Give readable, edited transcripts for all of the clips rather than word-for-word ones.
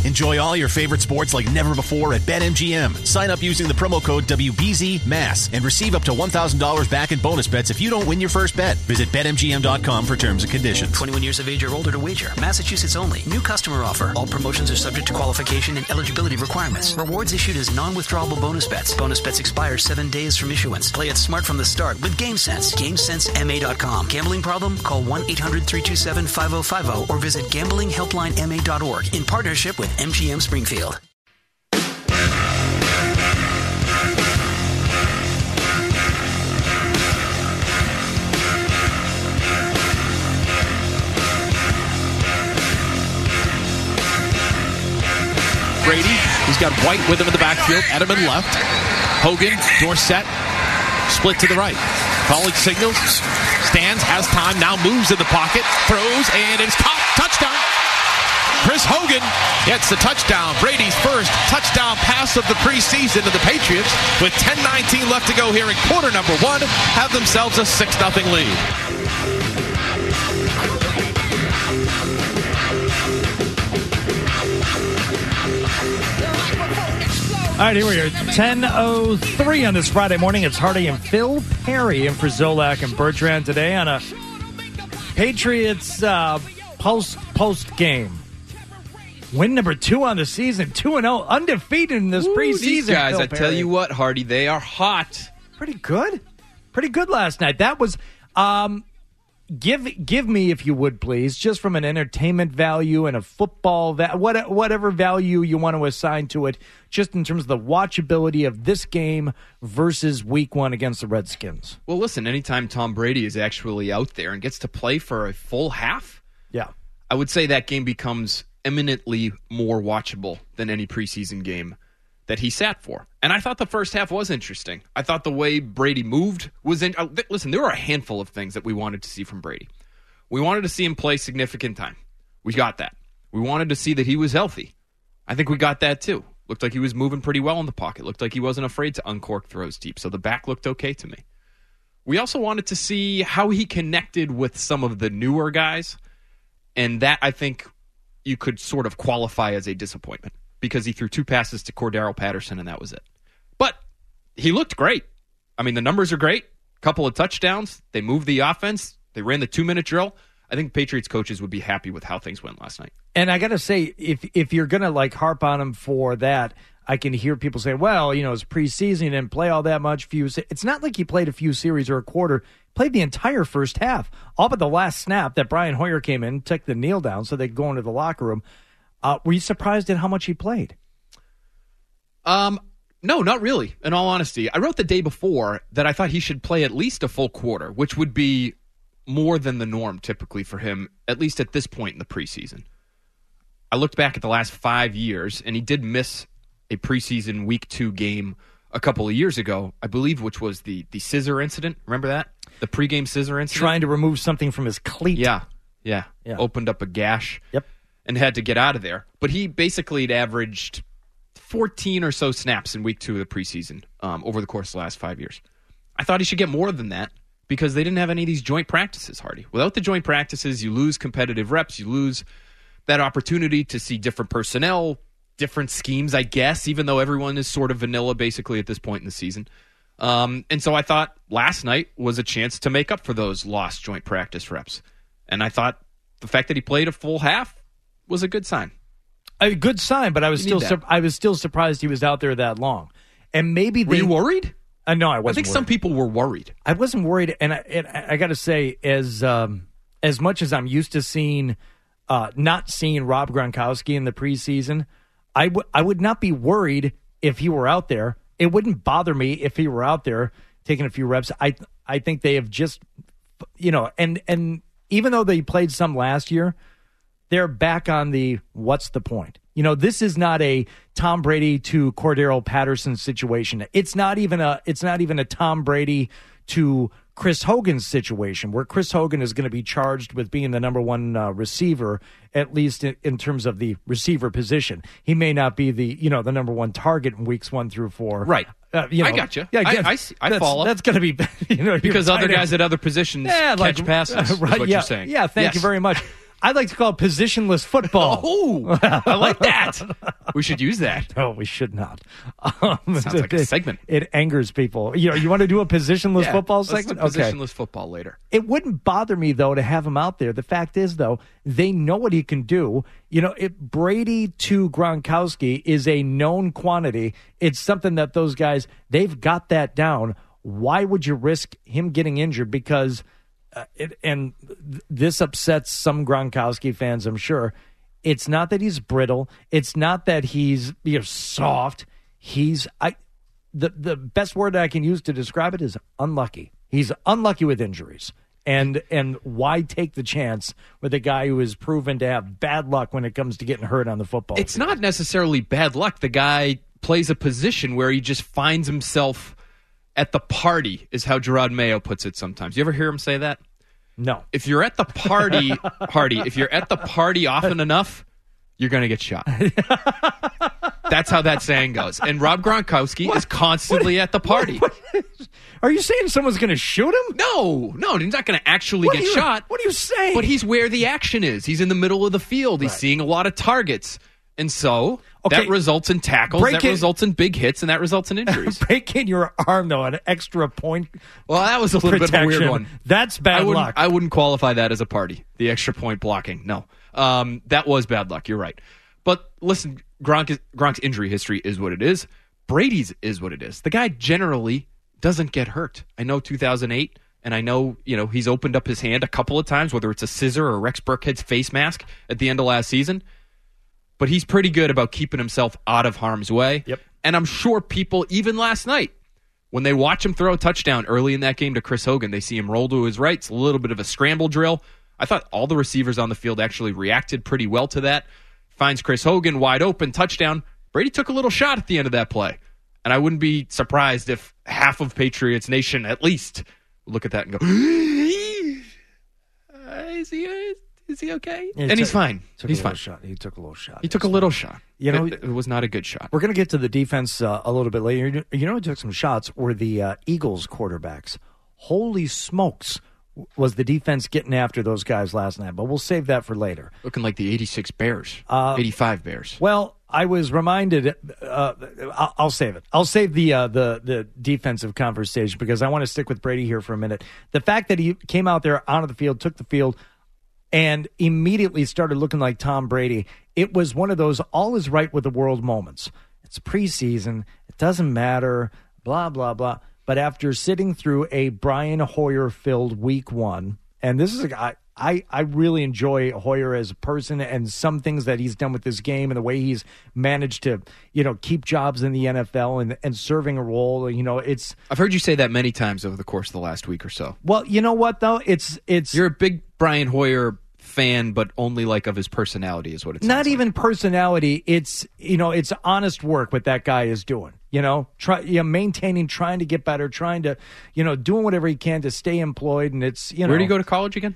Enjoy all your favorite sports like never before at BetMGM. Sign up using the promo code WBZMASS and receive up to $1,000 back in bonus bets if you don't win your first bet. Visit BetMGM.com for terms and conditions. 21 years of age or older to wager. Massachusetts only. New customer offer. All promotions are subject to qualification and eligibility requirements. Rewards issued as non-withdrawable bonus bets. Bonus bets expire 7 days from issuance. Play it smart from the start with GameSense. GameSenseMA.com. Gambling problem? Call 1-800-327-5050 or visit gamblinghelplinema.org in partnership with MGM Springfield. Brady, he's got White with him in the backfield. Edelman left. Hogan, Dorsett, split to the right. Calling signals. Stands, has time, now moves in the pocket. Throws, and it's caught. Touchdown. Chris Hogan gets the touchdown. Brady's first touchdown pass of the preseason to the Patriots. With 10:19 left to go here in quarter number 1, have themselves a 6-0 lead. All right, here we are. 10:03 on this Friday morning. It's Hardy and Phil Perry in for Zolak and Bertrand today on a Patriots post game. Win number 2 on the season, 2-0, undefeated in this preseason. These guys, Phil I tell you what, Hardy, they are hot. Pretty good last night. That was give me, if you would please, just from an entertainment value and a football whatever value you want to assign to it, just in terms of the watchability of this game versus Week 1 against the Redskins. Well, listen, anytime Tom Brady is actually out there and gets to play for a full half, I would say that game becomes eminently more watchable than any preseason game that he sat for. And I thought the first half was interesting. I thought the way Brady moved was listen, there were a handful of things that we wanted to see from Brady. We wanted to see him play significant time. We got that. We wanted to see that he was healthy. I think we got that too. Looked like he was moving pretty well in the pocket. Looked like he wasn't afraid to uncork throws deep. So the back looked okay to me. We also wanted to see how he connected with some of the newer guys. And that, I think, you could sort of qualify as a disappointment because he threw 2 passes to Cordero Patterson and that was it. But he looked great. I mean, the numbers are great. Couple of touchdowns. They moved the offense. They ran the 2-minute drill. I think Patriots coaches would be happy with how things went last night. And I got to say, if you're going to harp on him for that, I can hear people say, well, it's preseason, he didn't play all that much. It's not like he played a few series or a quarter. Played the entire first half. All but the last snap that Brian Hoyer came in, took the kneel down so they could go into the locker room. Were you surprised at how much he played? No, not really, in all honesty. I wrote the day before that I thought he should play at least a full quarter, which would be more than the norm typically for him, at least at this point in the preseason. I looked back at the last 5 years, and he did miss a preseason Week 2 game a couple of years ago, I believe, which was the scissor incident. Remember that? The pregame scissor incident? Trying to remove something from his cleat. Yeah. Opened up a gash. Yep. And had to get out of there. But he basically had averaged 14 or so snaps in Week 2 of the preseason over the course of the last 5 years. I thought he should get more than that because they didn't have any of these joint practices, Hardy. Without the joint practices, you lose competitive reps. You lose that opportunity to see different personnel, different schemes, I guess, even though everyone is sort of vanilla basically at this point in the season. And so I thought last night was a chance to make up for those lost joint practice reps. And I thought the fact that he played a full half was a good sign. A good sign, but I was still surprised he was out there that long. And maybe were you worried? No, I wasn't. I think some people were worried. I wasn't worried, and I got to say, as much as I'm used to not seeing Rob Gronkowski in the preseason, I would not be worried if he were out there. It wouldn't bother me if he were out there taking a few reps. I think they have just, and even though they played some last year, they're back on the what's the point? This is not a Tom Brady to Cordero Patterson situation. It's not even a Tom Brady to Chris Hogan's situation, where Chris Hogan is going to be charged with being the number one receiver, at least in terms of the receiver position. He may not be the the number one target in weeks 1 through 4. Right. I got you. Yeah, I follow. That's going to be because other guys at other positions catch passes. Right. Is what you're saying. Yeah. Thank you very much. I'd like to call it positionless football. Oh, I like that. We should use that. No, we should not. Sounds like a segment. It angers people. You want to do a positionless football segment? Let's do positionless football later. It wouldn't bother me, though, to have him out there. The fact is, though, they know what he can do. Brady to Gronkowski is a known quantity. It's something that those guys, they've got that down. Why would you risk him getting injured? Because this upsets some Gronkowski fans, I'm sure. It's not that he's brittle. It's not that he's soft. The best word I can use to describe it is unlucky. He's unlucky with injuries. And why take the chance with a guy who is proven to have bad luck when it comes to getting hurt on the football field? It's not necessarily bad luck. The guy plays a position where he just finds himself at the party, is how Gerard Mayo puts it sometimes. You ever hear him say that? No. If you're at the party, if you're at the party often enough, you're going to get shot. That's how that saying goes. And Rob Gronkowski is constantly at the party. Are you saying someone's going to shoot him? No, he's not going to actually get shot. What are you saying? But he's where the action is. He's in the middle of the field. He's seeing a lot of targets. And so that results in tackles, results in big hits, and that results in injuries. Breaking your arm, though, an extra point. Well, that was a little bit of a weird one. That's bad luck. I wouldn't qualify that as a party, the extra point blocking. No. That was bad luck. You're right. But listen, Gronk's injury history is what it is. Brady's is what it is. The guy generally doesn't get hurt. I know 2008, and I know he's opened up his hand a couple of times, whether it's a scissor or Rex Burkhead's face mask at the end of last season. But he's pretty good about keeping himself out of harm's way. Yep. And I'm sure people, even last night, when they watch him throw a touchdown early in that game to Chris Hogan, they see him roll to his right. It's a little bit of a scramble drill. I thought all the receivers on the field actually reacted pretty well to that. Finds Chris Hogan wide open, touchdown. Brady took a little shot at the end of that play. And I wouldn't be surprised if half of Patriots Nation, at least, would look at that and go, is he okay? And he's fine. He's fine. He took a little shot. He took a little shot. It was not a good shot. We're going to get to the defense a little bit later. Who took some shots were the Eagles quarterbacks. Holy smokes, was the defense getting after those guys last night. But we'll save that for later. Looking like the 86 Bears, 85 Bears. Well, I was reminded. I'll save it. I'll save the defensive conversation because I want to stick with Brady here for a minute. The fact that he came out there onto the field, took the field, and immediately started looking like Tom Brady. It was one of those all is right with the world moments. It's preseason. It doesn't matter, blah, blah, blah. But after sitting through a Brian Hoyer-filled week one, and this is a guy, I really enjoy Hoyer as a person and some things that he's done with this game and the way he's managed to, keep jobs in the NFL and serving a role. I've heard you say that many times over the course of the last week or so. Well, you know what, though? It's You're a big Brian Hoyer fan, but only of his personality is what it's not even personality. It's it's honest work what that guy is doing. Maintaining, trying to get better, trying to doing whatever he can to stay employed. And it's where did he go to college again?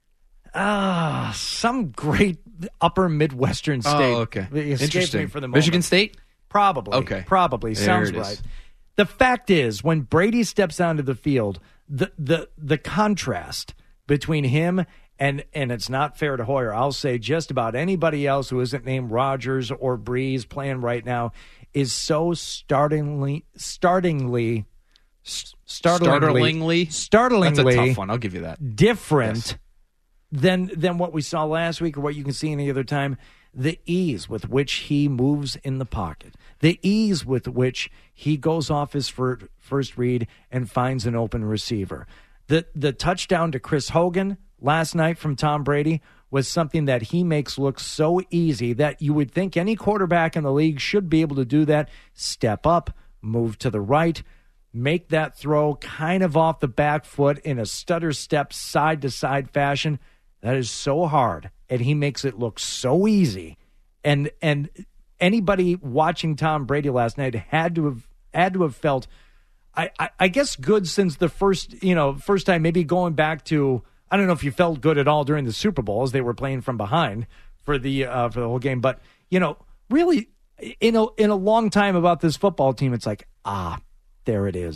Some great upper Midwestern state. Oh, okay. Interesting. Me for the moment. Michigan State? Probably. Okay. Probably. Sounds right. The fact is, when Brady steps onto the field, the contrast between him and it's not fair to Hoyer, I'll say just about anybody else who isn't named Rodgers or Breeze playing right now, is so startlingly. That's a tough one. I'll give you that. Different than what we saw last week or what you can see any other time. The ease with which he moves in the pocket, the ease with which he goes off his first read and finds an open receiver. The touchdown to Chris Hogan last night from Tom Brady was something that he makes look so easy that you would think any quarterback in the league should be able to do that. Step up, move to the right, make that throw kind of off the back foot in a stutter step, side-to-side fashion. That is so hard, and he makes it look so easy. And anybody watching Tom Brady last night had to have felt, I guess, good since the first time, maybe going back to, I don't know if you felt good at all during the Super Bowl as they were playing from behind for the whole game, but really in a long time about this football team, it's like, there it is.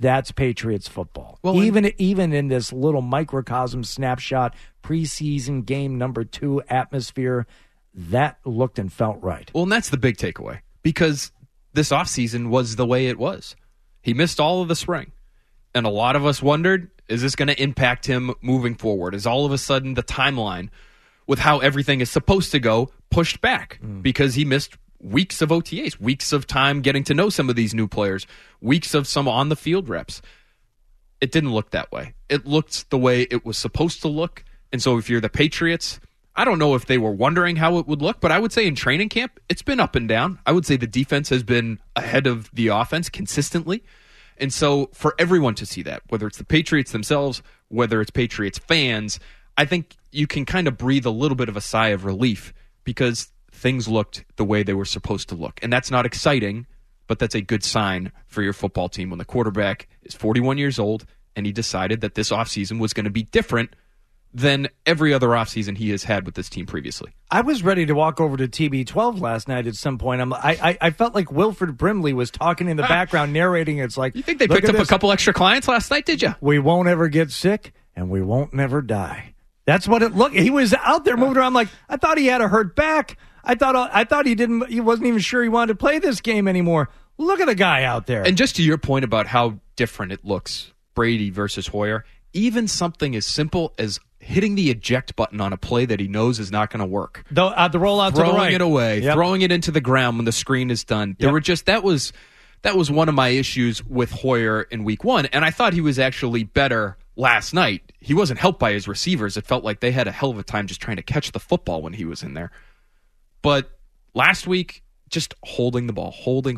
That's Patriots football. Well, even in this little microcosm snapshot, preseason game number 2 atmosphere, that looked and felt right. Well, and that's the big takeaway, because this offseason was the way it was. He missed all of the spring. And a lot of us wondered, is this going to impact him moving forward? Is all of a sudden the timeline with how everything is supposed to go pushed back because he missed weeks of OTAs, weeks of time getting to know some of these new players, weeks of some on-the-field reps? It didn't look that way. It looked the way it was supposed to look. And so if you're the Patriots, I don't know if they were wondering how it would look, but I would say in training camp, it's been up and down. I would say the defense has been ahead of the offense consistently. And so for everyone to see that, whether it's the Patriots themselves, whether it's Patriots fans, I think you can kind of breathe a little bit of a sigh of relief because things looked the way they were supposed to look. And that's not exciting, but that's a good sign for your football team when the quarterback is 41 years old and he decided that this offseason was going to be different than every other offseason he has had with this team previously. I was ready to walk over to TB12 last night at some point. I felt like Wilford Brimley was talking in the background, narrating. It's like, you think they picked up a couple extra clients last night, did you? We won't ever get sick, and we won't never die. That's what it looked. He was out there moving around like, I thought he had a hurt back. I thought he wasn't even sure he wanted to play this game anymore. Look at the guy out there. And just to your point about how different it looks, Brady versus Hoyer, even something as simple as hitting the eject button on a play that he knows is not going to work. The rollout to the right. Throwing it away, yep. Throwing it into the ground when the screen is done. There were just that was one of my issues with Hoyer in week 1, and I thought he was actually better last night. He wasn't helped by his receivers. It felt like they had a hell of a time just trying to catch the football when he was in there. But last week, just holding the ball, holding,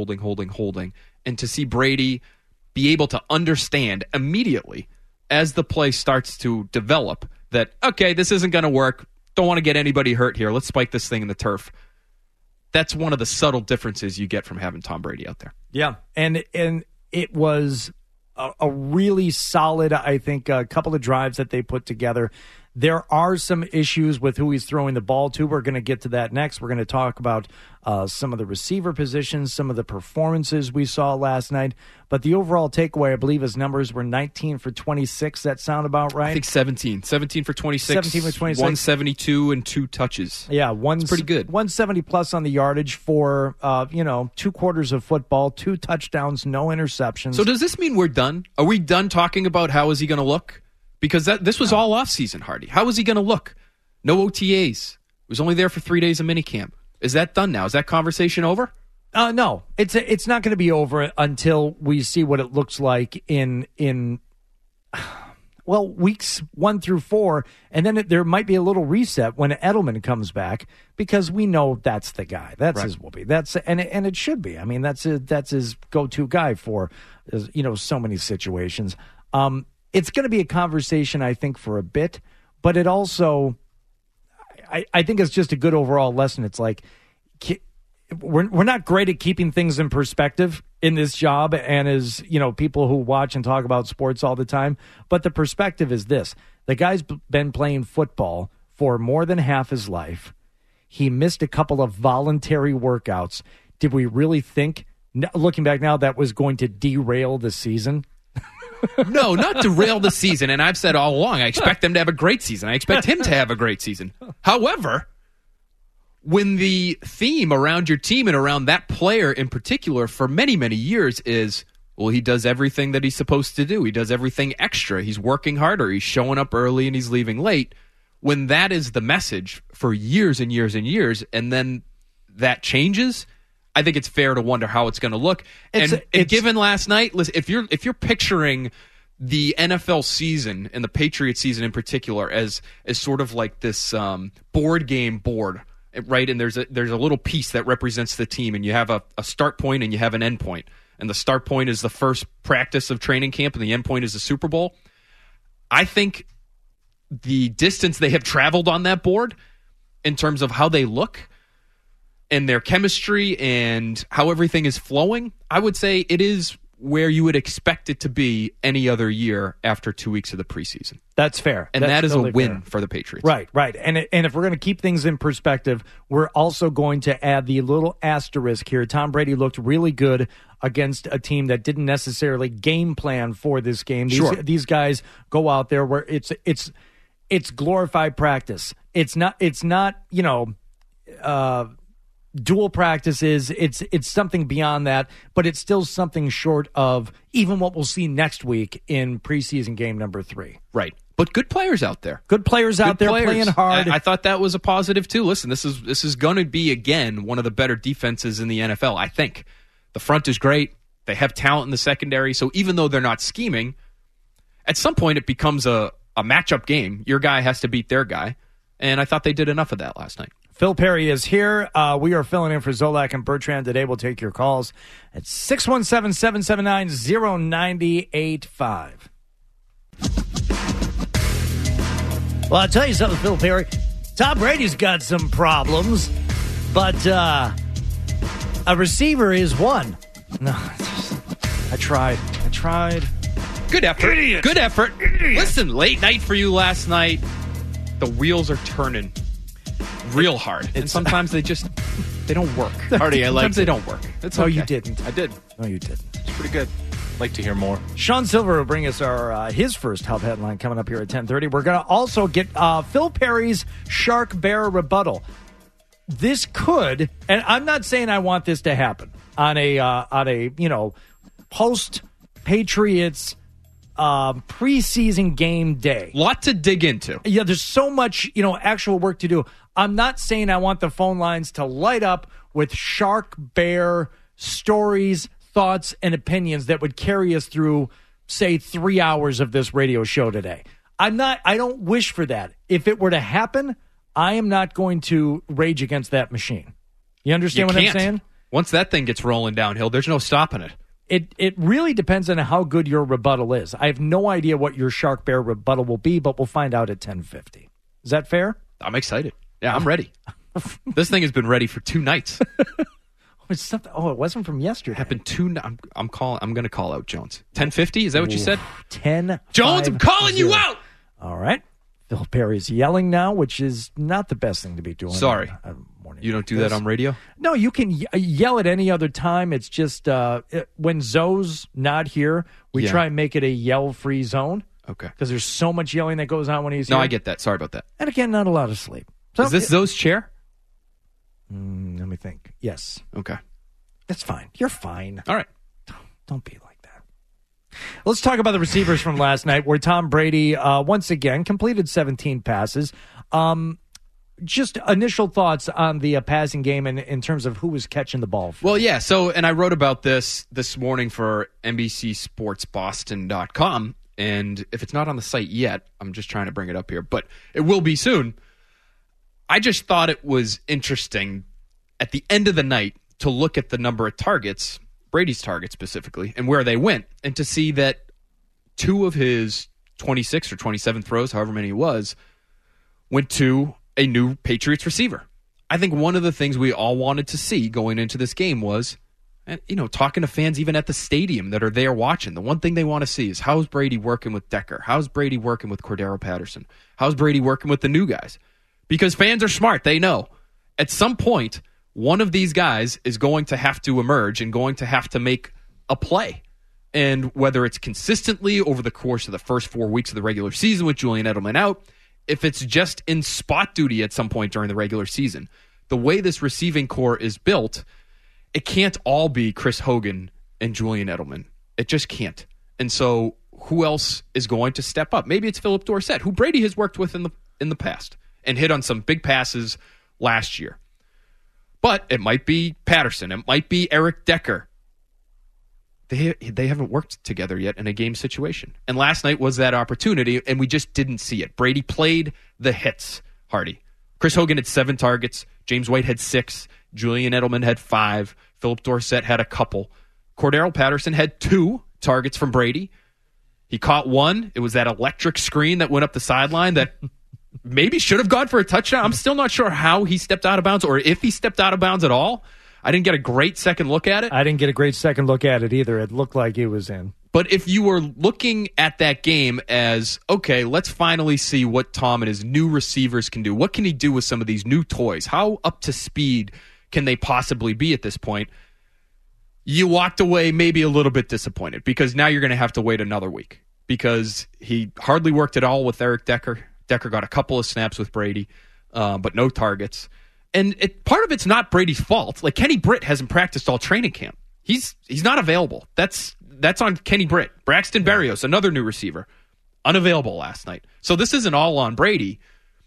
and to see Brady be able to understand immediately as the play starts to develop that, okay, this isn't going to work. Don't want to get anybody hurt here. Let's spike this thing in the turf. That's one of the subtle differences you get from having Tom Brady out there. Yeah, and it was a really solid, I think, a couple of drives that they put together. There are some issues with who he's throwing the ball to. We're going to get to that next. We're going to talk about some of the receiver positions, some of the performances we saw last night. But the overall takeaway, I believe his numbers were 19 for 26. That sound about right? I think 17. 17 for 26. 17 for 26. 172 and 2 touches. Yeah, that's pretty good. 170 plus on the yardage for 2 quarters of football, 2 touchdowns, no interceptions. So does this mean we're done? Are we done talking about how is he going to look? Because this was all offseason, Hardy. How is he going to look? No OTAs. He was only there for 3 days of minicamp. Is that done now? Is that conversation over? No, it's not going to be over until we see what it looks like in weeks 1 through 4, and then there might be a little reset when Edelman comes back because we know that's the guy. That's right. His whoopee. And it should be. I mean, that's his go-to guy for so many situations. It's going to be a conversation, I think, for a bit, but it also, I think it's just a good overall lesson. It's like, we're not great at keeping things in perspective in this job and as, people who watch and talk about sports all the time. But the perspective is this. The guy's been playing football for more than half his life. He missed a couple of voluntary workouts. Did we really think, looking back now, that was going to derail the season? No, not derail the season. And I've said all along, I expect them to have a great season. I expect him to have a great season. However, when the theme around your team and around that player in particular for many, many years is, well, he does everything that he's supposed to do. He does everything extra. He's working harder. He's showing up early and he's leaving late. When that is the message for years and years and years, and then that changes, I think it's fair to wonder how it's going to look. And given last night, listen, if you're picturing the NFL season and the Patriots season in particular as sort of like this board game board, right? And there's a little piece that represents the team, and you have a start point and you have an end point. And the start point is the first practice of training camp, and the end point is the Super Bowl. I think the distance they have traveled on that board in terms of how they look and their chemistry and how everything is flowing, I would say it is where you would expect it to be any other year after 2 weeks of the preseason. That's fair. And That's that is totally a win fair. for the Patriots. Right. And if we're going to keep things in perspective, we're also going to add the little asterisk here. Tom Brady looked really good against a team that didn't necessarily game plan for this game. These guys go out there where it's glorified practice. It's not dual practices. It's something beyond that, but it's still something short of even what we'll see next week in preseason game number 3. Right. But good players out there. Good players out there playing hard. I thought that was a positive too. Listen, this is going to be again one of the better defenses in the NFL, I think. The front is great. They have talent in the secondary, so even though they're not scheming, at some point it becomes a matchup game. Your guy has to beat their guy, and I thought they did enough of that last night. Phil Perry is here. We are filling in for Zolak and Bertrand today. We'll take your calls at 617-779-0985. Well, I'll tell you something, Phil Perry. Tom Brady's got some problems, but a receiver is one. No, I tried. Good effort. Idiot. Good effort. Idiot. Listen, late night for you last night. The wheels are turning real hard. And sometimes they don't work. Hardy, I liked Sometimes they it. don't work. It's No, okay. you didn't. I did. No, you didn't. It's pretty good. Like to hear more. Sean Silver will bring us his first help headline coming up here at 10:30. We're going to also get Phil Perry's Shark Bear rebuttal. This could, and I'm not saying I want this to happen on a post Patriots preseason game day. Lot to dig into. Yeah, there's so much, actual work to do. I'm not saying I want the phone lines to light up with Shark Bear stories, thoughts, and opinions that would carry us through, say, 3 hours of this radio show today. I don't wish for that. If it were to happen, I am not going to rage against that machine. You understand what I'm saying? Once that thing gets rolling downhill, there's no stopping it. It really depends on how good your rebuttal is. I have no idea what your Shark Bear rebuttal will be, but we'll find out at 10:50. Is that fair? I'm excited. Yeah, I'm ready. This thing has been ready for 2 nights. It's something. Oh, it wasn't from yesterday. Happened 2. I'm going to call out Jones. 10:50. Is that what you said? 10. Jones, I'm calling you out. All right. Phil Perry's yelling now, which is not the best thing to be doing. Sorry. Morning You don't do that on radio? No, you can yell at any other time. It's just when Zoe's not here, we try and make it a yell-free zone. Okay. Because there's so much yelling that goes on when he's here. No, I get that. Sorry about that. And again, not a lot of sleep. So, Is this Zoe's chair? let me think. Yes. Okay. That's fine. You're fine. All right. Don't be like that. Let's talk about the receivers from last night where Tom Brady, once again, completed 17 passes. Just initial thoughts on the passing game in terms of who was catching the ball. Well, yeah. So, and I wrote about this morning for NBCSportsBoston.com. And if it's not on the site yet, I'm just trying to bring it up here, but it will be soon. I just thought it was interesting at the end of the night to look at the number of targets, Brady's targets specifically, and where they went, and to see that 2 of his 26 or 27 throws, however many it was, went to a new Patriots receiver. I think one of the things we all wanted to see going into this game was, talking to fans even at the stadium that are there watching, the one thing they want to see is how's Brady working with Decker? How's Brady working with Cordero Patterson? How's Brady working with the new guys? Because fans are smart. They know at some point, one of these guys is going to have to emerge and going to have to make a play. And whether it's consistently over the course of the first 4 weeks of the regular season with Julian Edelman out, if it's just in spot duty at some point during the regular season, the way this receiving core is built, it can't all be Chris Hogan and Julian Edelman. It just can't. And so who else is going to step up? Maybe it's Philip Dorsett, who Brady has worked with in the past and hit on some big passes last year. But it might be Patterson. It might be Eric Decker. They haven't worked together yet in a game situation. And last night was that opportunity, and we just didn't see it. Brady played the hits, Hardy. Chris Hogan had 7 targets. James White had 6. Julian Edelman had 5. Philip Dorsett had a couple. Cordero Patterson had 2 targets from Brady. He caught 1. It was that electric screen that went up the sideline that maybe should have gone for a touchdown. I'm still not sure how he stepped out of bounds or if he stepped out of bounds at all. I didn't get a great second look at it. I didn't get a great second look at it either. It looked like it was in. But if you were looking at that game as, okay, let's finally see what Tom and his new receivers can do. What can he do with some of these new toys? How up to speed can they possibly be at this point? You walked away maybe a little bit disappointed because now you're going to have to wait another week because he hardly worked at all with Eric Decker. Decker got a couple of snaps with Brady, but no targets. And part of it's not Brady's fault. Like Kenny Britt hasn't practiced all training camp. He's not available. That's on Kenny Britt. Braxton Berrios, another new receiver, unavailable last night. So this isn't all on Brady,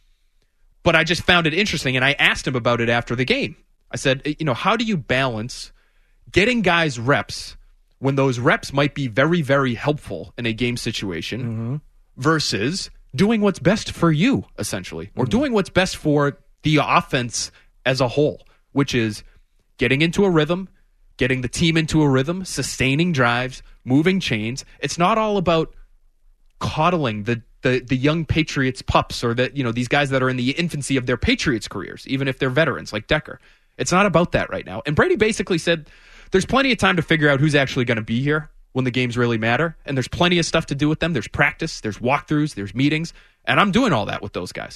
but I just found it interesting, and I asked him about it after the game. I said, how do you balance getting guys reps when those reps might be very, very helpful in a game situation versus doing what's best for you, essentially, or doing what's best for the offense as a whole, which is getting into a rhythm, getting the team into a rhythm, sustaining drives, moving chains. It's not all about coddling the young Patriots pups or these guys that are in the infancy of their Patriots careers, even if they're veterans like Decker. It's not about that right now. And Brady basically said there's plenty of time to figure out who's actually going to be here when the games really matter, and there's plenty of stuff to do with them. There's practice, there's walkthroughs, there's meetings, and I'm doing all that with those guys.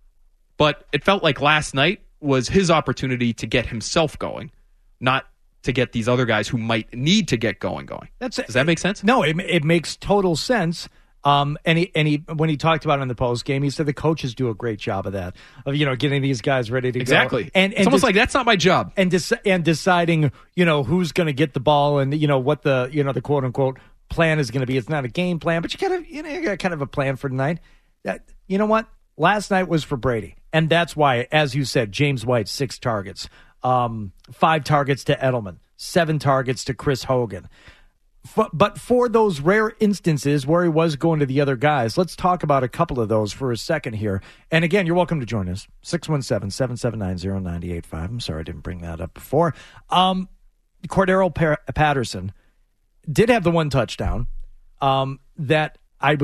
But it felt like last night was his opportunity to get himself going, not to get these other guys who might need to get going. Does that make sense? No, it makes total sense. And he when he talked about it in the post game, he said the coaches do a great job of that, of getting these guys ready to go. Exactly. And it's almost like that's not my job. And deciding who's going to get the ball and what the quote unquote plan is going to be. It's not a game plan, but you got kind of a plan for tonight. You know what? Last night was for Brady, and that's why, as you said, James White 6 targets. 5 targets to Edelman, 7 targets to Chris Hogan. But for those rare instances where he was going to the other guys, let's talk about a couple of those for a second here. And again, you're welcome to join us. 617-779-0985. I'm sorry I didn't bring that up before. Cordero Patterson did have the one touchdown that I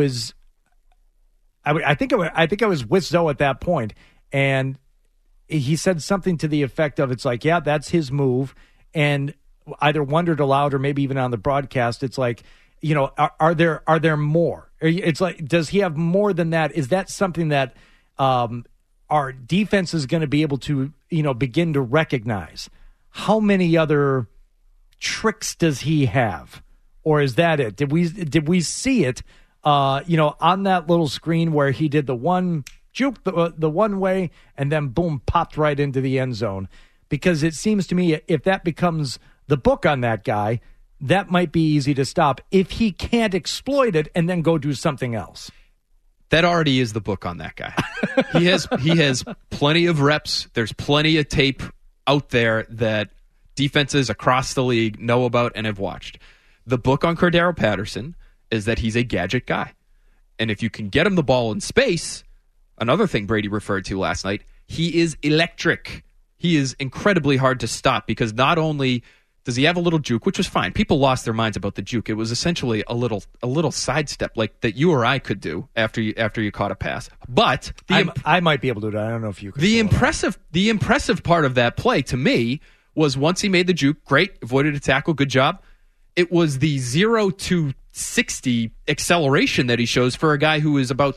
think I was with Zoe at that point, and he said something to the effect of, it's like, yeah, that's his move, and either wondered aloud or maybe even on the broadcast, it's like, are there more? It's like, does he have more than that? Is that something that our defense is going to be able to, begin to recognize? How many other tricks does he have? Or is that it? Did we see it, on that little screen where he did the one juke the one way and then boom, popped right into the end zone? Because it seems to me if that becomes the book on that guy, that might be easy to stop if he can't exploit it and then go do something else. That already is the book on that guy. He has plenty of reps. There's plenty of tape out there that defenses across the league know about and have watched. The book on Cordero Patterson is that he's a gadget guy. And if you can get him the ball in space, another thing Brady referred to last night, he is electric. He is incredibly hard to stop because not only does he have a little juke, which was fine. People lost their minds about the juke. It was essentially a little sidestep like that you or I could do after you caught a pass. But I might be able to do it. I don't know if you could. The impressive part of that play to me was once he made the juke, great, avoided a tackle, good job. It was the 0 to 60 acceleration that he shows for a guy who is about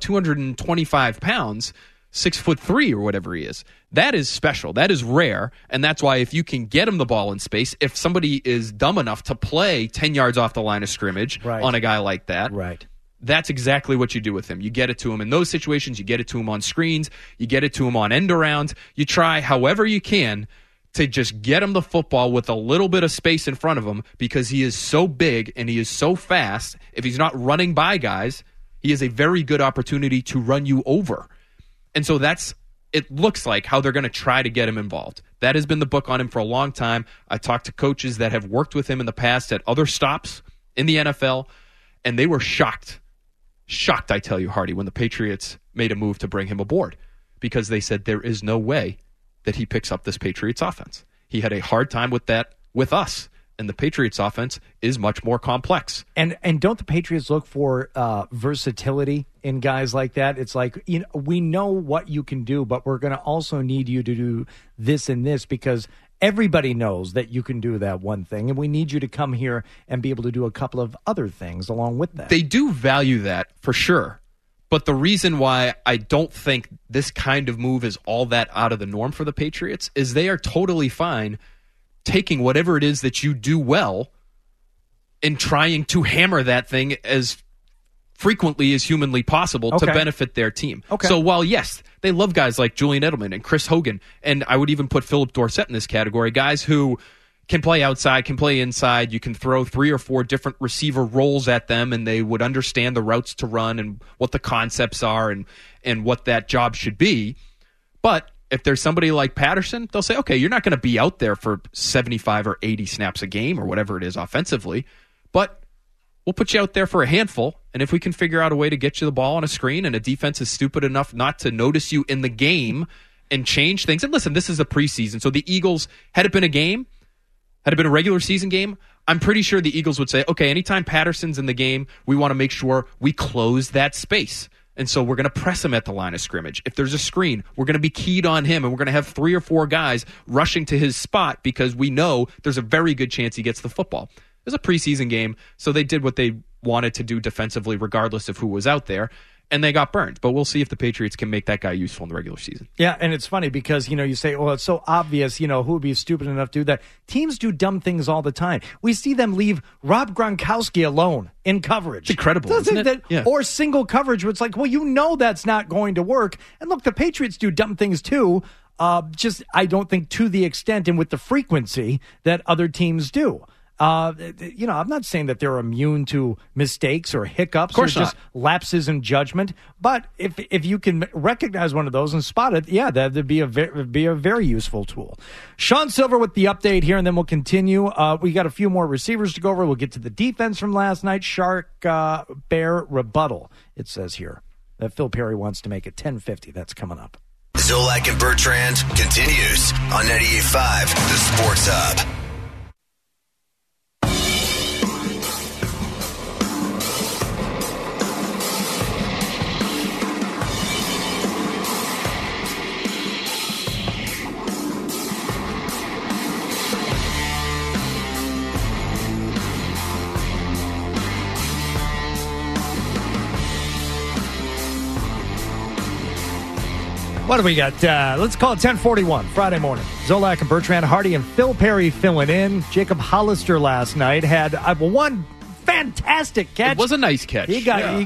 225 pounds, 6'3" or whatever he is. That is special. That is rare. And that's why if you can get him the ball in space, if somebody is dumb enough to play 10 yards off the line of scrimmage on a guy like that, that's exactly what you do with him. You get it to him in those situations. You get it to him on screens. You get it to him on end arounds. You try however you can to just get him the football with a little bit of space in front of him because he is so big and he is so fast. If he's not running by guys, he has a very good opportunity to run you over. And so it looks like how they're going to try to get him involved. That has been the book on him for a long time. I talked to coaches that have worked with him in the past at other stops in the NFL, and they were shocked. Shocked, I tell you, Hardy, when the Patriots made a move to bring him aboard because they said there is no way that he picks up this Patriots offense. He had a hard time with that with us. And the Patriots offense is much more complex. And don't the Patriots look for versatility in guys like that? It's like, we know what you can do, but we're going to also need you to do this and this because everybody knows that you can do that one thing, and we need you to come here and be able to do a couple of other things along with that. They do value that for sure. But the reason why I don't think this kind of move is all that out of the norm for the Patriots is they are totally fine taking whatever it is that you do well and trying to hammer that thing as frequently as humanly possible to benefit their team. So while, yes, they love guys like Julian Edelman and Chris Hogan, and I would even put Philip Dorsett in this category, guys who can play outside, can play inside. You can throw 3 or 4 different receiver roles at them, and they would understand the routes to run and what the concepts are and what that job should be. But if there's somebody like Patterson, they'll say, okay, you're not going to be out there for 75 or 80 snaps a game or whatever it is offensively, but we'll put you out there for a handful, and if we can figure out a way to get you the ball on a screen and a defense is stupid enough not to notice you in the game and change things. And listen, this is a preseason, so the Eagles, had it been a regular season game, I'm pretty sure the Eagles would say, okay, anytime Patterson's in the game, we want to make sure we close that space. And so we're going to press him at the line of scrimmage. If there's a screen, we're going to be keyed on him, and we're going to have 3 or 4 guys rushing to his spot because we know there's a very good chance he gets the football. It was a preseason game, so they did what they wanted to do defensively regardless of who was out there, and they got burned. But we'll see if the Patriots can make that guy useful in the regular season. Yeah, and it's funny because, you say, well, it's so obvious, who would be stupid enough to do that? Teams do dumb things all the time. We see them leave Rob Gronkowski alone in coverage. It's incredible, isn't it? Yeah. Or single coverage where it's like, well, that's not going to work. And look, the Patriots do dumb things too, just I don't think to the extent and with the frequency that other teams do. I'm not saying that they're immune to mistakes or hiccups or just lapses in judgment. But if you can recognize one of those and spot it, that'd be a very useful tool. Sean Silver with the update here, and then we'll continue. We got a few more receivers to go over. We'll get to the defense from last night. Shark Bear rebuttal. It says here that Phil Perry wants to make it 10:50. That's coming up. Zolak and Bertrand continues on 98.5 The Sports Hub. What do we got? Let's call it 10:41, Friday morning. Zolak and Bertrand Hardy and Phil Perry filling in. Jacob Hollister last night had one fantastic catch. It was a nice catch. He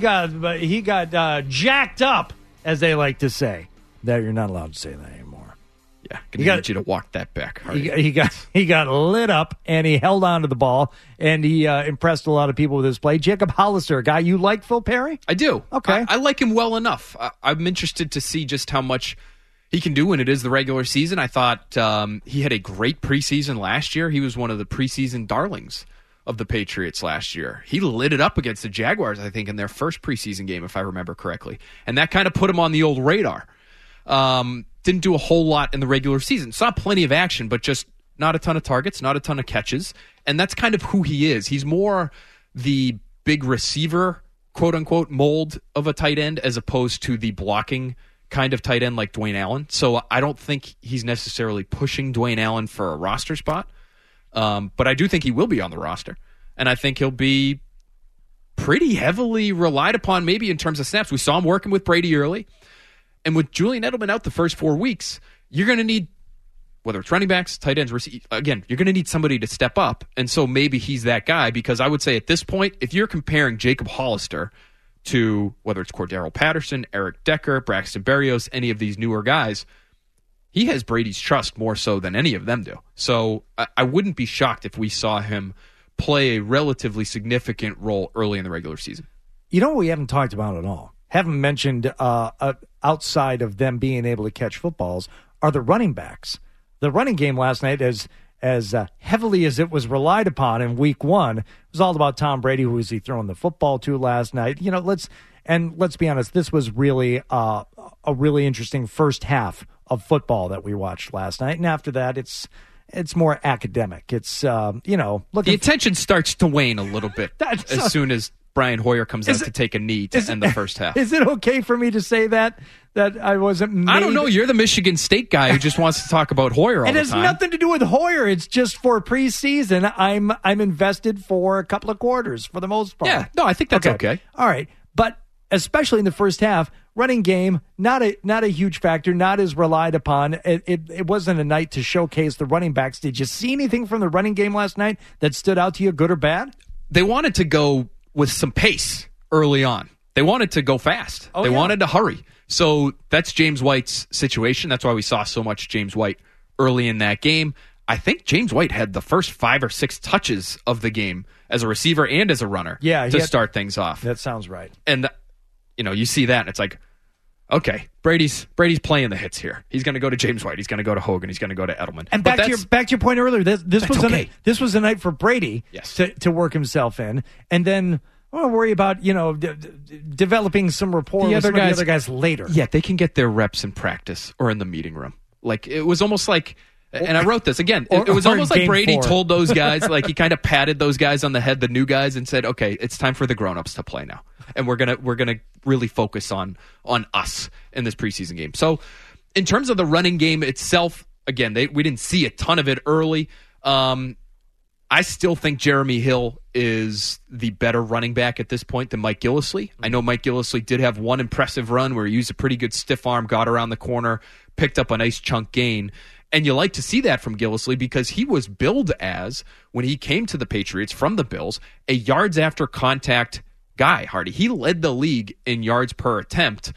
got jacked up, as they like to say. That you're not allowed to say that anymore. Yeah, I need you to walk that back. He got lit up, and he held on to the ball, and he impressed a lot of people with his play. Jacob Hollister, a guy you like, Phil Perry? I do. Okay. I like him well enough. I'm interested to see just how much he can do when it is the regular season. I thought he had a great preseason last year. He was one of the preseason darlings of the Patriots last year. He lit it up against the Jaguars, I think, in their first preseason game, if I remember correctly. And that kind of put him on the old radar. Didn't do a whole lot in the regular season. Saw plenty of action, but just not a ton of targets, not a ton of catches. And that's kind of who he is. He's more the big receiver, quote-unquote, mold of a tight end as opposed to the blocking kind of tight end like Dwayne Allen. So I don't think he's necessarily pushing Dwayne Allen for a roster spot. But I do think he will be on the roster. And I think he'll be pretty heavily relied upon maybe in terms of snaps. We saw him working with Brady early. And with Julian Edelman out the first 4 weeks, you're going to need, whether it's running backs, tight ends, again, you're going to need somebody to step up. And so maybe he's that guy, because I would say at this point, if you're comparing Jacob Hollister to whether it's Cordero Patterson, Eric Decker, Braxton Berrios, any of these newer guys, he has Brady's trust more so than any of them do. So I wouldn't be shocked if we saw him play a relatively significant role early in the regular season. You know what we haven't talked about at all? Haven't mentioned outside of them being able to catch footballs are the running backs. The running game last night, as heavily as it was relied upon in week one, it was all about Tom Brady. Who was he throwing the football to last night? Let's be honest. This was really a really interesting first half of football that we watched last night, and after that, it's more academic. It's the attention starts to wane a little bit as soon as Brian Hoyer comes out to take a knee to end the first half. Is it okay for me to say that I wasn't I don't know. You're the Michigan State guy who just wants to talk about Hoyer all the time. It has nothing to do with Hoyer. It's just for preseason. I'm invested for a couple of quarters for the most part. Yeah. No, I think that's okay. All right. But especially in the first half, running game, not a huge factor, not as relied upon. It wasn't a night to showcase the running backs. Did you see anything from the running game last night that stood out to you, good or bad? They wanted to go with some pace early on. They wanted to go fast. They wanted to hurry. So that's James White's situation. That's why we saw so much James White early in that game. I think James White had the first 5 or 6 touches of the game as a receiver and as a runner to start things off. That sounds right. And, you see that, and it's like, okay, Brady's playing the hits here. He's going to go to James White. He's going to go to Hogan. He's going to go to Edelman. And back to your point earlier, this was a night for Brady to work himself in, and then worry about developing some rapport with some of the other guys later. Yeah, they can get their reps in practice or in the meeting room. Like it was almost like. And I wrote this again. It was almost like Brady told those guys, like he kind of patted those guys on the head, the new guys, and said, "Okay, it's time for the grown-ups to play now, and we're gonna really focus on us in this preseason game." So, in terms of the running game itself, again, we didn't see a ton of it early. I still think Jeremy Hill is the better running back at this point than Mike Gillislee. I know Mike Gillislee did have one impressive run where he used a pretty good stiff arm, got around the corner, picked up a nice chunk gain. And you like to see that from Gillislee because he was billed as, when he came to the Patriots from the Bills, a yards after contact guy, Hardy. He led the league in yards per attempt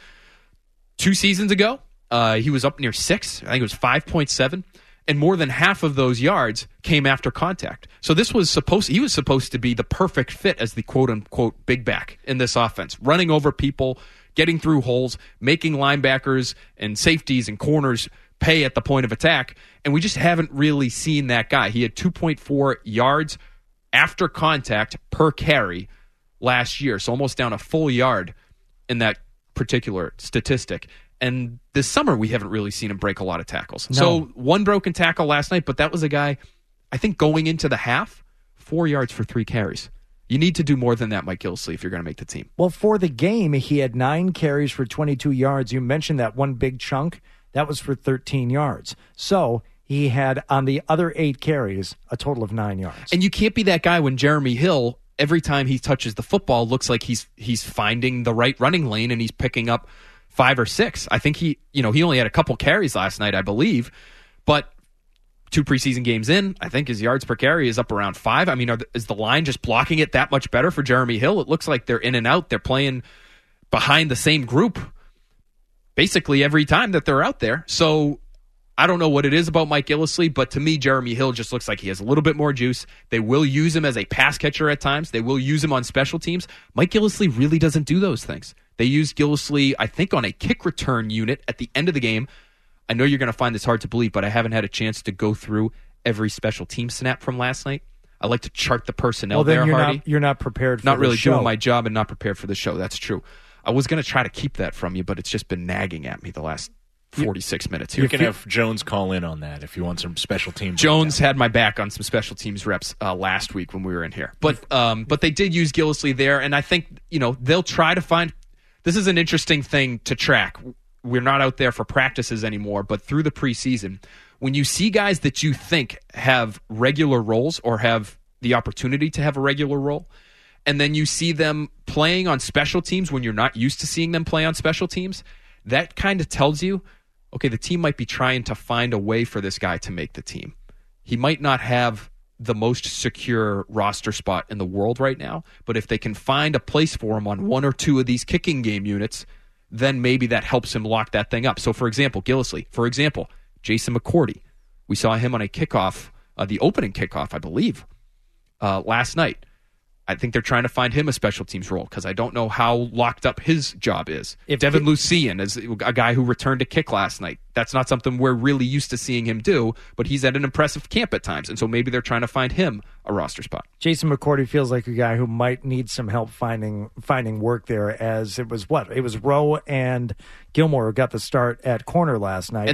2 seasons ago. He was up near 6. I think it was 5.7. And more than half of those yards came after contact. So he was supposed to be the perfect fit as the quote-unquote big back in this offense, running over people, getting through holes, making linebackers and safeties and corners pay at the point of attack, and we just haven't really seen that guy. He had 2.4 yards after contact per carry last year, so almost down a full yard in that particular statistic. And this summer, we haven't really seen him break a lot of tackles. No. So 1 broken tackle last night, but that was a guy, I think going into the half, 4 yards for 3 carries. You need to do more than that, Mike Gillislee, if you're going to make the team. Well, for the game, he had 9 carries for 22 yards. You mentioned that one big chunk. That was for 13 yards. So he had, on the other 8 carries, a total of 9 yards. And you can't be that guy when Jeremy Hill, every time he touches the football, looks like he's finding the right running lane and he's picking up 5 or 6. I think he only had a couple carries last night, I believe. But 2 preseason games in, I think his yards per carry is up around 5. I mean, is the line just blocking it that much better for Jeremy Hill? It looks like they're in and out. They're playing behind the same group basically every time that they're out there. So I don't know what it is about Mike Gillislee, but to me, Jeremy Hill just looks like he has a little bit more juice. They will use him as a pass catcher at times. They will use him on special teams. Mike Gillislee really doesn't do those things. They used Gillislee, I think, on a kick return unit at the end of the game. I know you're going to find this hard to believe, but I haven't had a chance to go through every special team snap from last night. I like to chart the personnel there, Hardy. You're not prepared for not really the show. Doing my job and not prepared for the show. That's true. I was going to try to keep that from you, but it's just been nagging at me the last 46 minutes here. You can have Jones call in on that if you want some special teams. Jones had my back on some special teams reps last week when we were in here. But they did use Gillislee there, and I think they'll try to find – this is an interesting thing to track. We're not out there for practices anymore, but through the preseason, when you see guys that you think have regular roles or have the opportunity to have a regular role, and then you see them playing on special teams when you're not used to seeing them play on special teams, that kind of tells you, okay, the team might be trying to find a way for this guy to make the team. He might not have the most secure roster spot in the world right now, but if they can find a place for him on 1 or 2 of these kicking game units, then maybe that helps him lock that thing up. So, for example, Gillislee. For example, Jason McCourty. We saw him on a kickoff, the opening kickoff, I believe, last night. I think they're trying to find him a special teams role because I don't know how locked up his job is. If Devin Lucien is a guy who returned a kick last night. That's not something we're really used to seeing him do, but he's at an impressive camp at times, and so maybe they're trying to find him a roster spot. Jason McCourty feels like a guy who might need some help finding work there, as it was Rowe and Gilmore who got the start at corner last night. And then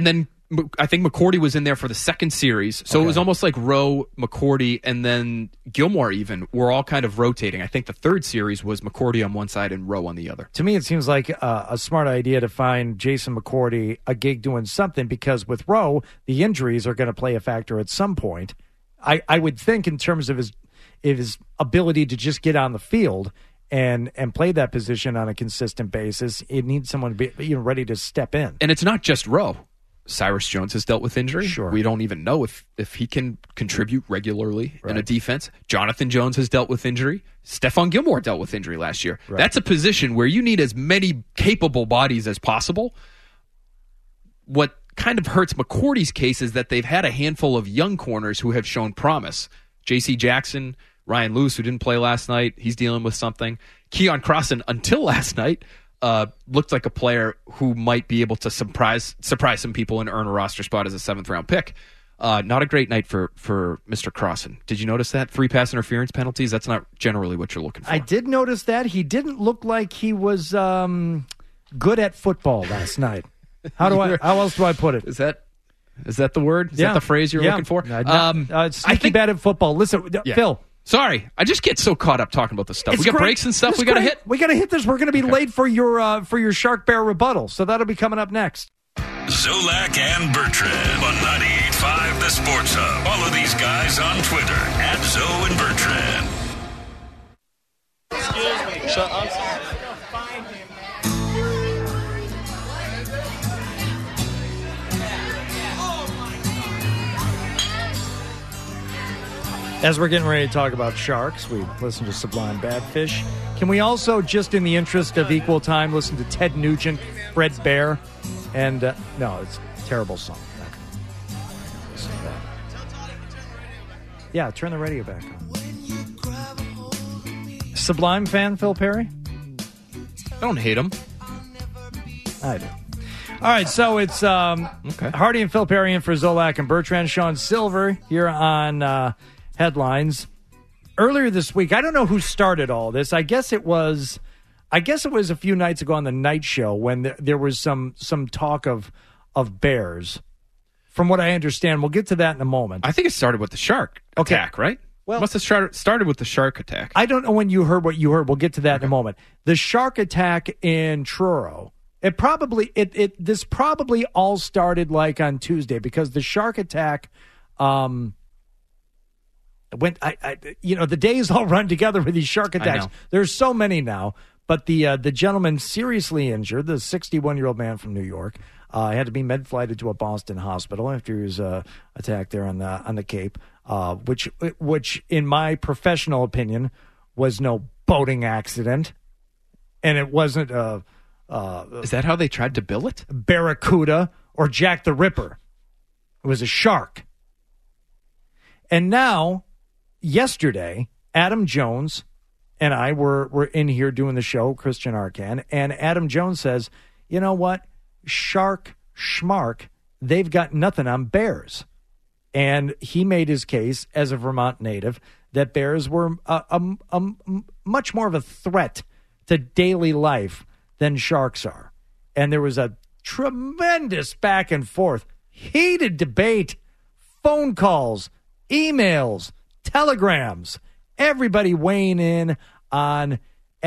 I think McCourty was in there for the second series, so it was almost like Rowe, McCourty, and then Gilmore even were all kind of rotating. I think the third series was McCourty on one side and Rowe on the other. To me, it seems like a smart idea to find Jason McCourty a gig doing something, because with Rowe, the injuries are going to play a factor at some point. I would think in terms of his ability to just get on the field and play that position on a consistent basis, it needs someone to be ready to step in. And it's not just Rowe. Cyrus Jones has dealt with injury. Sure. We don't even know if he can contribute regularly in a defense. Jonathan Jones has dealt with injury. Stephon Gilmore dealt with injury last year. Right. That's a position where you need as many capable bodies as possible. What kind of hurts McCourty's case is that they've had a handful of young corners who have shown promise. J.C. Jackson, Ryan Lewis, who didn't play last night, he's dealing with something. Keon Crossan, until last night, looked like a player who might be able to surprise some people and earn a roster spot as a 7th-round pick. Not a great night for Mr. Crossan. Did you notice that? 3 pass interference penalties? That's not generally what you're looking for. I did notice that. He didn't look like he was good at football last night. How else do I put it? Is that the word? Is that the phrase you're looking for? Sneaky bad at football. Listen, Phil. Sorry, I just get so caught up talking about this stuff. We got breaks and stuff we got to hit. We got to hit this. We're going to be late for your Shark Bear rebuttal, so that'll be coming up next. Zolak and Bertrand on 98.5 The Sports Hub. Follow these guys on Twitter at Zoe and Bertrand. Excuse me. Shut up. As we're getting ready to talk about sharks, we listen to Sublime Badfish. Can we also, just in the interest of equal time, listen to Ted Nugent, Fred Bear, and no, it's a terrible song. Listen to that. Yeah, turn the radio back on. Sublime fan, Phil Perry? I don't hate him. I do. All right, so it's Hardy and Phil Perry in for Zolak and Bertrand. Sean Silver here on Headlines. Earlier this week, I don't know who started all this. I guess it was a few nights ago on the night show when there was some talk of bears. From what I understand, we'll get to that in a moment. I think it started with the shark attack, right? Well, must have started with the shark attack. I don't know when you heard what you heard. We'll get to that in a moment. The shark attack in Truro. This probably all started like on Tuesday, because the shark attack the days all run together with these shark attacks. There's so many now, but the gentleman seriously injured, the 61-year-old man from New York, had to be med-flighted to a Boston hospital after he was attacked there on the Cape, which in my professional opinion was no boating accident, and it wasn't is that how they tried to bill it? Barracuda or Jack the Ripper. It was a shark. And now, yesterday, Adam Jones and I were in here doing the show, Christian Arcan, and Adam Jones says, you know what? Shark, schmark, they've got nothing on bears. And he made his case as a Vermont native that bears were much more of a threat to daily life than sharks are. And there was a tremendous back and forth, heated debate, phone calls, emails, telegrams, everybody weighing in on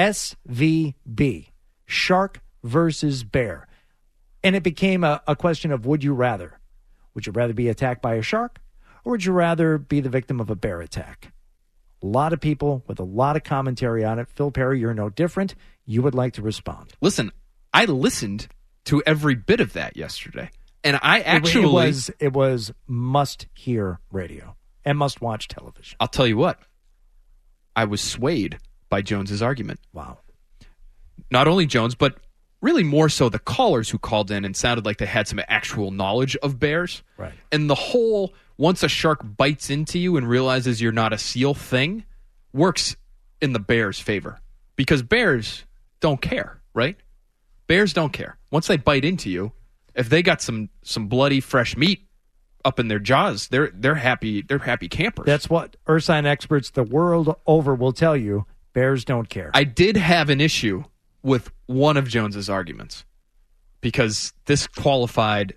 SVB, shark versus bear. And it became a question of, would you rather? Would you rather be attacked by a shark, or would you rather be the victim of a bear attack? A lot of people with a lot of commentary on it. Phil Perry, you're no different. You would like to respond. Listen, I listened to every bit of that yesterday. And I actually... It was must-hear radio and must-watch television. I'll tell you what. I was swayed by Jones's argument. Wow. Not only Jones, but really more so the callers who called in and sounded like they had some actual knowledge of bears. Right. And the whole, once a shark bites into you and realizes you're not a seal thing, works in the bear's favor. Because bears don't care, right? Bears don't care. Once they bite into you, if they got some bloody fresh meat up in their jaws, they're happy campers. That's what ursine experts the world over will tell you. Bears don't care. I did have an issue with one of Jones's arguments, because this qualified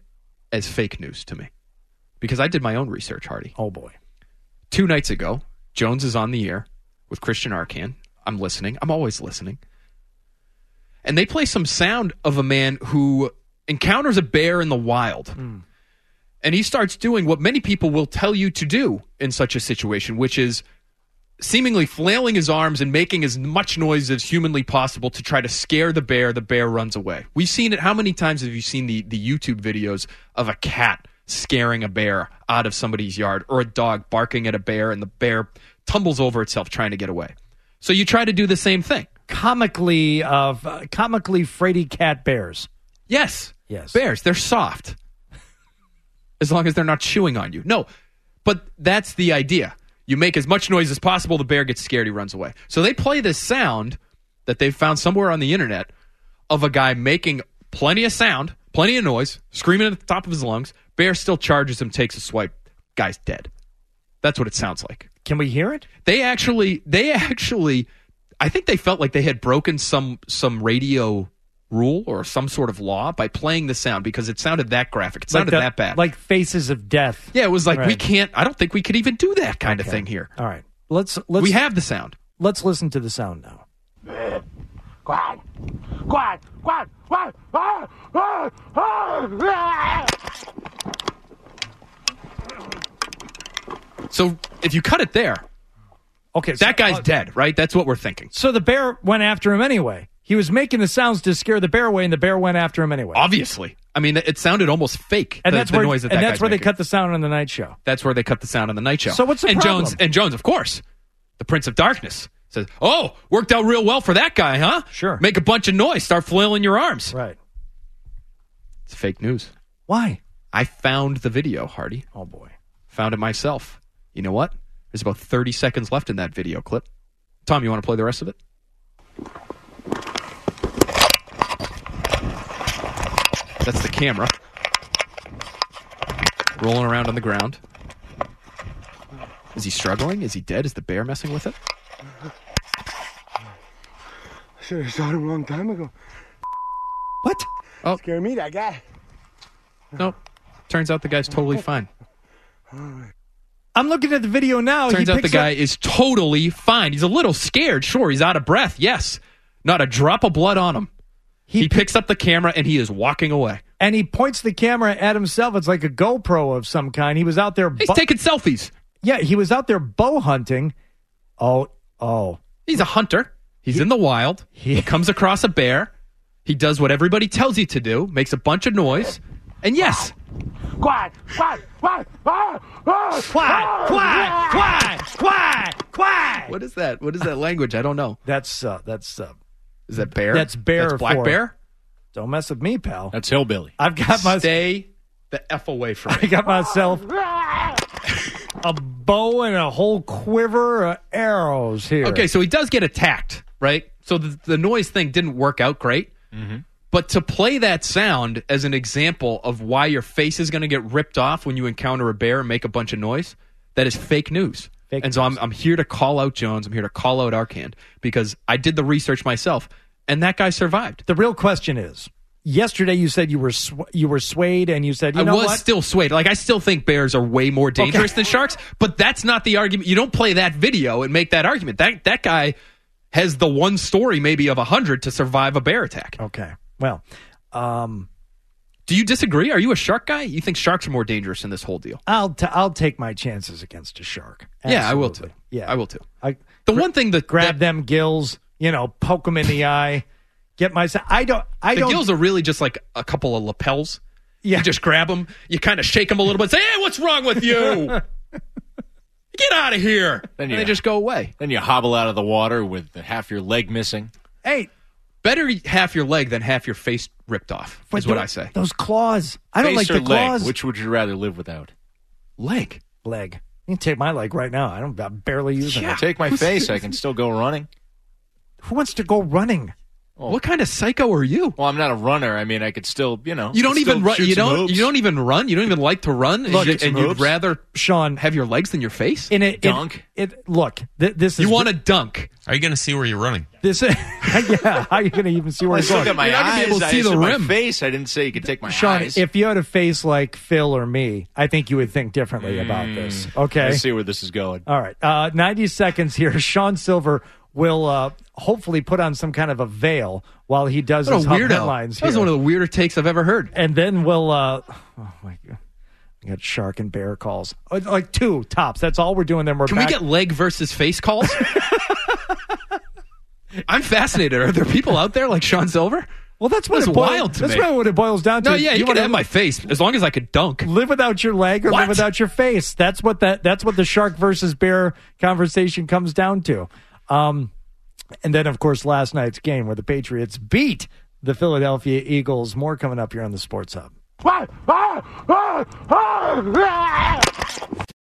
as fake news to me because I did my own research, Hardy. Oh, boy. 2 nights ago, Jones is on the air with Christian Arcand. I'm listening. I'm always listening. And they play some sound of a man who encounters a bear in the wild. And he starts doing what many people will tell you to do in such a situation, which is seemingly flailing his arms and making as much noise as humanly possible to try to scare the bear. The bear runs away. We've seen it. How many times have you seen the YouTube videos of a cat scaring a bear out of somebody's yard or a dog barking at a bear and the bear tumbles over itself trying to get away? So you try to do the same thing. Comically fraidy cat bears. Yes. Yes. Bears, they're soft. As long as they're not chewing on you. No, but that's the idea. You make as much noise as possible, the bear gets scared, he runs away. So they play this sound that they've found somewhere on the internet of a guy making plenty of sound, plenty of noise, screaming at the top of his lungs. Bear still charges him, takes a swipe. Guy's dead. That's what it sounds like. Can we hear it? They actually, I think they felt like they had broken some radio rule or some sort of law by playing the sound because it sounded that graphic. It sounded that bad. Like Faces of Death. Yeah, it was like, right. we can't, I don't think we could even do that kind of thing here. All right. Let's we have the sound. Let's listen to the sound now. Quack, quack, quack, quack, ah, ah, ah. So if you cut it there, okay, that guy's dead, right? That's what we're thinking. So the bear went after him anyway. He was making the sounds to scare the bear away, and the bear went after him anyway. Obviously. I mean, it sounded almost fake, and the that's where, noise that and that that's guy's where they making. cut the sound on the night show. That's where they cut the sound on the night show. So what's the problem? Jones, of course, the Prince of Darkness, says, oh, worked out real well for that guy, huh? Sure. Make a bunch of noise, start flailing your arms. Right. It's fake news. Why? I found the video, Hardy. Oh, boy. Found it myself. You know what? There's about 30 seconds left in that video clip. Tom, you want to play the rest of it? That's the camera. Rolling around on the ground. Is he struggling? Is he dead? Is the bear messing with it? I should have shot him a long time ago. What? Oh. Scare me, that guy. Nope. Turns out the guy's totally fine. I'm looking at the video now. Turns out the guy is totally fine. He's a little scared. Sure, he's out of breath. Yes. Not a drop of blood on him. He picks up the camera and he is walking away. And he points the camera at himself. It's like a GoPro of some kind. He was out there. He's taking selfies. Yeah, he was out there bow hunting. Oh. He's a hunter. He's in the wild. He comes across a bear. He does what everybody tells you to do, makes a bunch of noise. And yes. Quack, quack, quack, ah, ah, quack, quack, quack, quack, quack. What is that? What is that language? I don't know. That's Is that bear? That's bear. That's black bear? Don't mess with me, pal. That's hillbilly. I've got my Stay the F away from me. I got myself a bow and a whole quiver of arrows here. Okay, so he does get attacked, right? So the noise thing didn't work out great. Mm-hmm. But to play that sound as an example of why your face is going to get ripped off when you encounter a bear and make a bunch of noise, that is fake news. So I'm here to call out Jones. I'm here to call out Arcand because I did the research myself, and that guy survived. The real question is, yesterday you said you were swayed, and you said, I was still swayed. Like, I still think bears are way more dangerous than sharks, but that's not the argument. You don't play that video and make that argument. That guy has the one story maybe of 100 to survive a bear attack. Okay. Well, do you disagree? Are you a shark guy? You think sharks are more dangerous in this whole deal? I'll take my chances against a shark. Absolutely. Yeah, I will too. Yeah, I will too. One thing that grab them gills, poke them in the eye, get myself. The gills are really just like a couple of lapels. Yeah, you just grab them, you kind of shake them a little bit, say, "Hey, what's wrong with you? Get out of here!" And they just go away. Then you hobble out of the water with half your leg missing. Hey. Better half your leg than half your face ripped off, is what I say. Those claws. I don't like the claws. Leg? Which would you rather live without? Leg. You can take my leg right now. I'm barely using it. Take my face. I can still go running. Who wants to go running? What kind of psycho are you? Well, I'm not a runner. I mean, I could still, You don't even run. You don't even run. You don't even like to run. Look, and you'd rather Sean have your legs than your face. Dunk. This is. You want to dunk? Are you going to see where you're running? This, yeah. How are you going to even see where I you're still going? got my You're not gonna eyes. be able to see I the said rim. My face. I didn't say you could take my Sean, eyes. if you had a face like Phil or me, I think you would think differently about this. Okay. I see where this is going. All right. 90 seconds here. Sean Silver will hopefully put on some kind of a veil while he does What his a hub weirdo. headlines That was here. one of the weirder takes I've ever heard. And then we'll oh my God. We got shark and bear calls. Like 2 tops. That's all we're doing. Then we're Can back. we get leg versus face calls? I'm fascinated. Are there people out there like Sean Silver? Well, that's what That's wild to That's me. really what it boils down to. No, yeah, you can wanna have my face as long as I could dunk. live without your leg or What? live without your face. That's what the shark versus bear conversation comes down to. And then, of course, last night's game where the Patriots beat the Philadelphia Eagles. More coming up here on the Sports Hub.